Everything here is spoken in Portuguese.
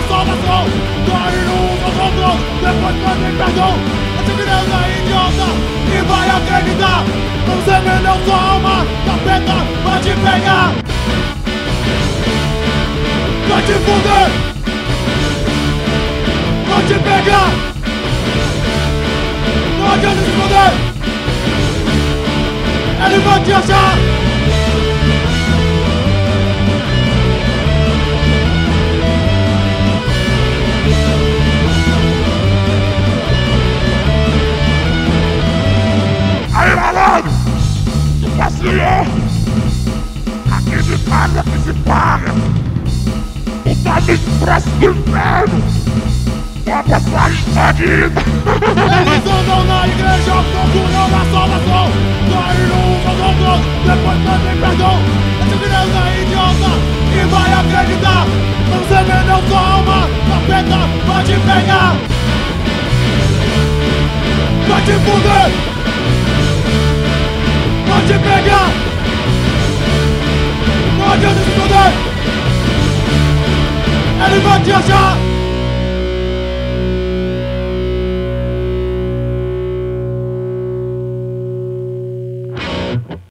salvação. Dói no ombro, depois pede perdão. Essa criança é idiota e vai acreditar. Você vendeu sua alma, capeta vai te pegar. Vai te fuder, vai te pegar. Não adianta se fuder, ele vai te achar. Aí, malandro, tu vacilou. Aqui de casa que se paga. Tu tá no expresso do inferno. Uma passagem só de ida. Eles andam na igreja procurando a salvação. Saíram uns aos outros, depois pedem perdão. Essa criança é idiota e vai acreditar. Você vendeu sua alma, capeta vai te pegar. Vai te fuder, vai te pegar. Não adianta se fuder, ele vai te achar.